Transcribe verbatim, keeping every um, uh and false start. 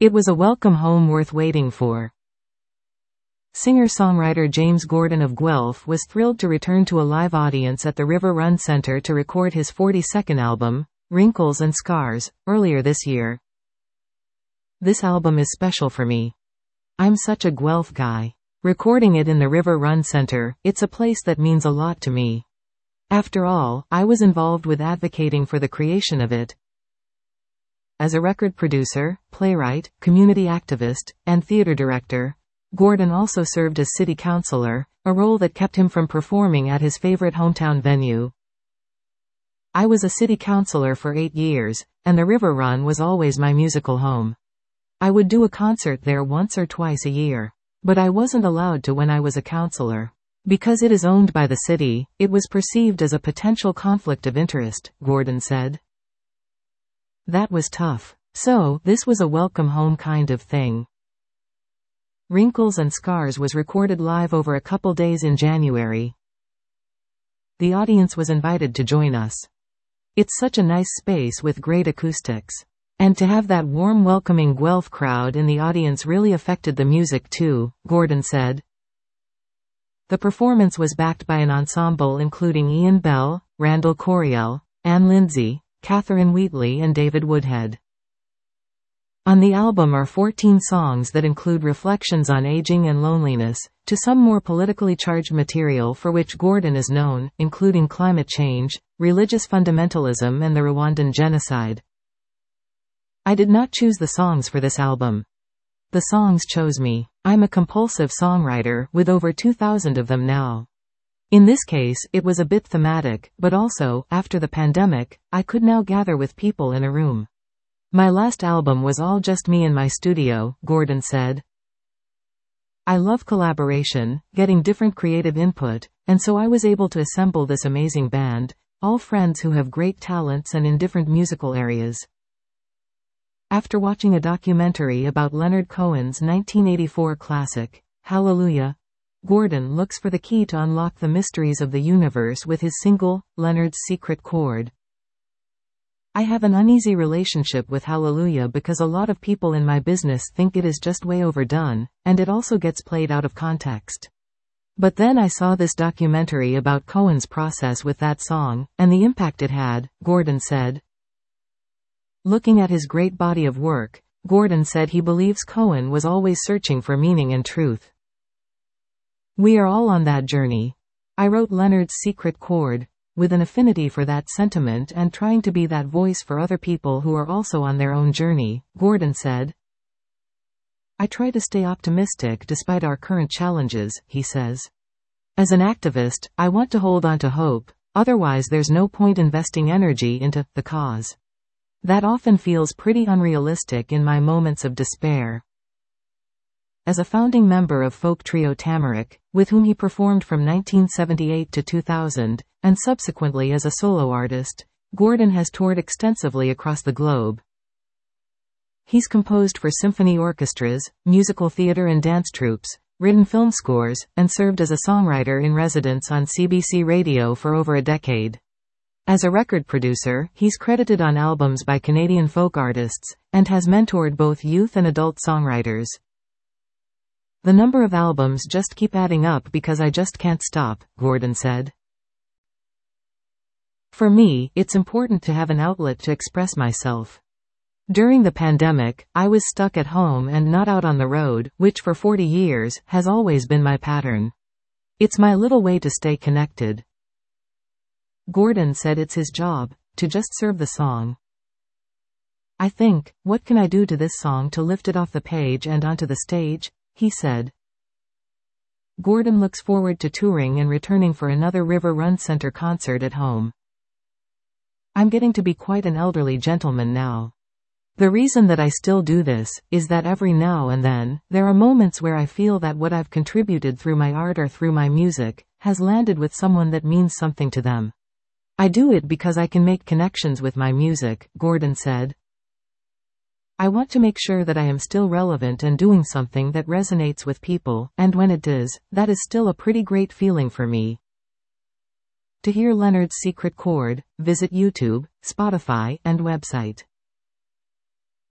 It was a welcome home worth waiting for. Singer-songwriter James Gordon of Guelph was thrilled to return to a live audience at the River Run Center to record his forty-second album, Wrinkles and Scars, earlier this year. "This album is special for me. I'm such a Guelph guy. Recording it in the River Run Center, it's a place that means a lot to me. After all, I was involved with advocating for the creation of it." As a record producer, playwright, community activist, and theater director, Gordon also served as city councilor, a role that kept him from performing at his favorite hometown venue. "I was a city councilor for eight years, and the River Run was always my musical home. I would do a concert there once or twice a year. But I wasn't allowed to when I was a councilor. Because it is owned by the city, it was perceived as a potential conflict of interest," Gordon said. "That was tough. So, this was a welcome home kind of thing." Wrinkles and Scars was recorded live over a couple days in January. "The audience was invited to join us. It's such a nice space with great acoustics. And to have that warm welcoming Guelph crowd in the audience really affected the music too," Gordon said. The performance was backed by an ensemble including Ian Bell, Randall Coriel, Anne Lindsay, Catherine Wheatley and David Woodhead. On the album are fourteen songs that include reflections on aging and loneliness, to some more politically charged material for which Gordon is known, including climate change, religious fundamentalism and the Rwandan genocide. "I did not choose the songs for this album. The songs chose me. I'm a compulsive songwriter, with over two thousand of them now. In this case, it was a bit thematic, but also, after the pandemic, I could now gather with people in a room. My last album was all just me in my studio," Gordon said. "I love collaboration, getting different creative input, and so I was able to assemble this amazing band, all friends who have great talents and in different musical areas." After watching a documentary about Leonard Cohen's nineteen eighty-four classic, Hallelujah, Gordon looks for the key to unlock the mysteries of the universe with his single, Leonard's Secret Chord. "I have an uneasy relationship with Hallelujah because a lot of people in my business think it is just way overdone, and it also gets played out of context. But then I saw this documentary about Cohen's process with that song, and the impact it had," Gordon said. Looking at his great body of work, Gordon said he believes Cohen was always searching for meaning and truth. "We are all on that journey. I wrote Leonard's Secret Chord, with an affinity for that sentiment and trying to be that voice for other people who are also on their own journey," Gordon said. "I try to stay optimistic despite our current challenges," he says. "As an activist, I want to hold on to hope, otherwise there's no point investing energy into the cause. That often feels pretty unrealistic in my moments of despair." As a founding member of folk trio Tamarack, with whom he performed from nineteen seventy-eight to two thousand, and subsequently as a solo artist, Gordon has toured extensively across the globe. He's composed for symphony orchestras, musical theater and dance troupes, written film scores, and served as a songwriter in residence on C B C Radio for over a decade. As a record producer, he's credited on albums by Canadian folk artists, and has mentored both youth and adult songwriters. "The number of albums just keep adding up because I just can't stop," Gordon said. "For me, it's important to have an outlet to express myself. During the pandemic, I was stuck at home and not out on the road, which for forty years, has always been my pattern. It's my little way to stay connected." Gordon said it's his job to just serve the song. "I think, what can I do to this song to lift it off the page and onto the stage?" he said. Gordon looks forward to touring and returning for another River Run Center concert at home. "I'm getting to be quite an elderly gentleman now. The reason that I still do this, is that every now and then, there are moments where I feel that what I've contributed through my art or through my music, has landed with someone that means something to them. I do it because I can make connections with my music," Gordon said. "I want to make sure that I am still relevant and doing something that resonates with people, and when it does, that is still a pretty great feeling for me." To hear Leonard's Secret Chord, visit YouTube, Spotify, and website.